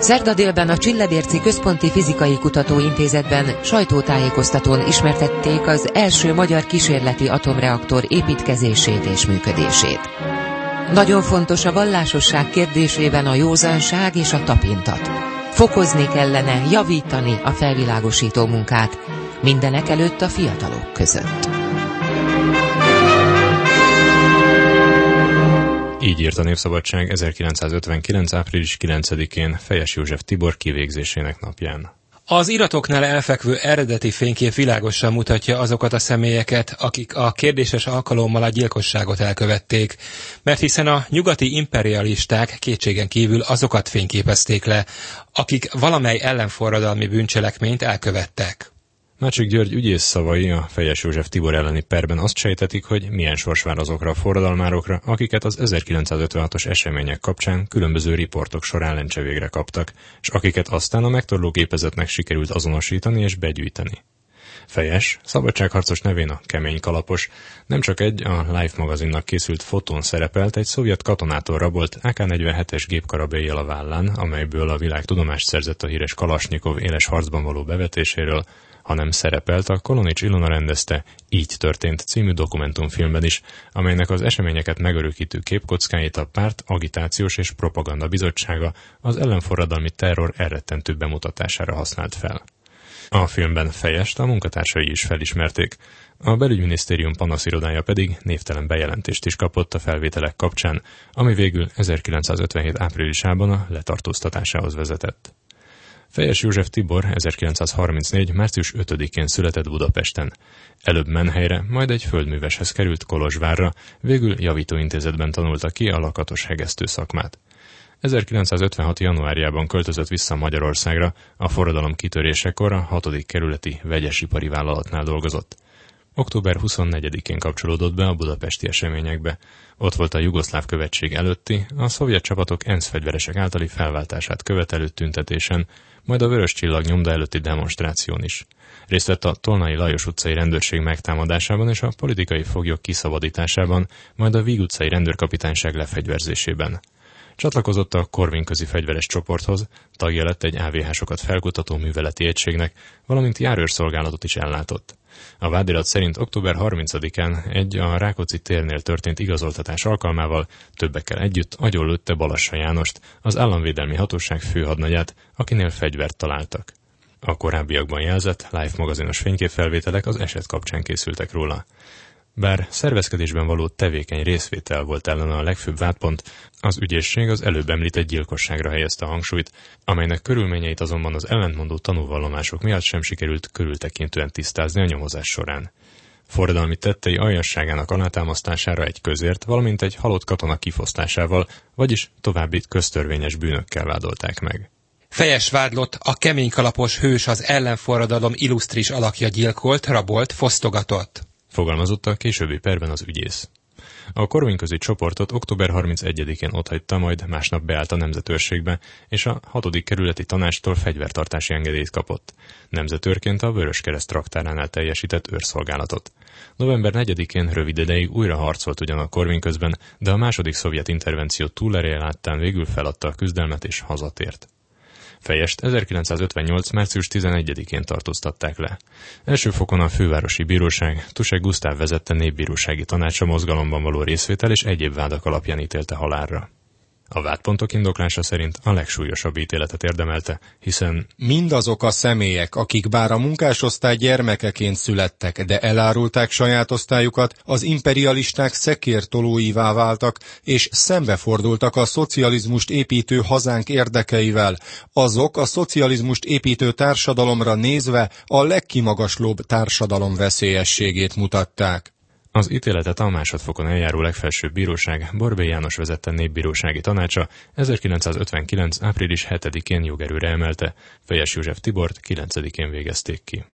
Szerda délben a Csillebérci Központi Fizikai Kutatóintézetben sajtótájékoztatón ismertették az első magyar kísérleti atomreaktor építkezését és működését. Nagyon fontos a vallásosság kérdésében a józanság és a tapintat. Fokozni kellene, javítani a felvilágosító munkát, mindenekelőtt a fiatalok között. Így írt a Népszabadság 1959. április 9-én Fejes József Tibor kivégzésének napján. Az iratoknál elfekvő eredeti fénykép világosan mutatja azokat a személyeket, akik a kérdéses alkalommal a gyilkosságot elkövették, mert hiszen a nyugati imperialisták kétségen kívül azokat fényképezték le, akik valamely ellenforradalmi bűncselekményt elkövettek. Mácsik György ügyész szavai a Fejes József Tibor elleni perben azt sejtetik, hogy milyen sors vár azokra a forradalmárokra, akiket az 1956-os események kapcsán különböző riportok során lencsevégre kaptak, és akiket aztán a megtorló gépezetnek sikerült azonosítani és begyűjteni. Fejes, szabadságharcos nevén a Kemény Kalapos, nem csak egy a Life magazinnak készült fotón szerepelt egy szovjet katonától rabolt AK-47-es gépkarabéllyel a vállán, amelyből a világ tudomást szerzett a híres Kalasnyikov éles harcban való bevetéséről, hanem szerepelt a Kolonics Ilona rendezte Így történt című dokumentumfilmben is, amelynek az eseményeket megörökítő képkockáit a párt agitációs és propaganda bizottsága az ellenforradalmi terror elrettentő bemutatására használt fel. A filmben Fejest a munkatársai is felismerték, a belügyminisztérium panaszirodája pedig névtelen bejelentést is kapott a felvételek kapcsán, ami végül 1957. áprilisában a letartóztatásához vezetett. Fejes József Tibor 1934. március 5-én született Budapesten. Előbb Menhelyre, majd egy földműveshez került Kolozsvárra, végül javítóintézetben tanulta ki a lakatos hegesztő szakmát. 1956. januárjában költözött vissza Magyarországra, a forradalom kitörésekor a 6. kerületi vegyesipari vállalatnál dolgozott. Október 24-én kapcsolódott be a budapesti eseményekbe. Ott volt a jugoszláv követség előtti, a szovjet csapatok ENSZ fegyveresek általi felváltását követelő tüntetésen, majd a Vörös Csillag nyomda előtti demonstráción is. Részt vett a Tolnai Lajos utcai rendőrség megtámadásában és a politikai foglyok kiszabadításában, majd a Víg utcai rendőrkapitányság lefegyverzésében. Csatlakozott a Korvin-közi fegyveres csoporthoz, tagja lett egy AVH-sokat felkutató műveleti egységnek, valamint járőrszolgálatot is ellátott. A vádirat szerint október 30-án egy a Rákóczi térnél történt igazoltatás alkalmával többekkel együtt agyonlőtte Balassa Jánost, az államvédelmi hatóság főhadnagyát, akinél fegyvert találtak. A korábbiakban jelzett Life magazinos fényképfelvételek az eset kapcsán készültek róla. Bár szervezkedésben való tevékeny részvétel volt ellene a legfőbb vádpont, az ügyészség az előbb említett gyilkosságra helyezte a hangsúlyt, amelynek körülményeit azonban az ellentmondó tanúvallomások miatt sem sikerült körültekintően tisztázni a nyomozás során. Forradalmi tettei aljasságának alátámasztására egy közért, valamint egy halott katona kifosztásával, vagyis további köztörvényes bűnökkel vádolták meg. Fejes vádlott, a Kemény Kalapos hős az ellenforradalom illusztris alakja gyilkolt, rabolt, fosztogatott. Fogalmazott a későbbi perben az ügyész. A Korvin-közi csoportot október 31-én otthagyta, majd másnap beállt a nemzetőrségbe, és a 6. kerületi tanácstól fegyvertartási engedélyt kapott. Nemzetőrként a Vöröskereszt raktáránál teljesített őrszolgálatot. November 4-én rövid ideig újra harcolt ugyan a Korvin-közben, de a második szovjet intervenció túlereje láttán végül feladta a küzdelmet és hazatért. Fejest 1958. március 11-én tartóztatták le. Első fokon a fővárosi bíróság Tusek Gusztáv vezette népbírósági tanácsa mozgalomban való részvétel és egyéb vádak alapján ítélte halálra. A vádpontok indoklása szerint a legsúlyosabb ítéletet érdemelte, hiszen mindazok a személyek, akik bár a munkásosztály gyermekeként születtek, de elárulták saját osztályukat, az imperialisták szekértolóivá váltak, és szembefordultak a szocializmust építő hazánk érdekeivel. Azok a szocializmust építő társadalomra nézve a legkimagaslóbb társadalom veszélyességét mutatták. Az ítéletet a másodfokon eljáró legfelsőbb bíróság Borbély János vezette népbírósági tanácsa 1959. április 7-én jogerőre emelte, Fejes József Tibort 9-én végezték ki.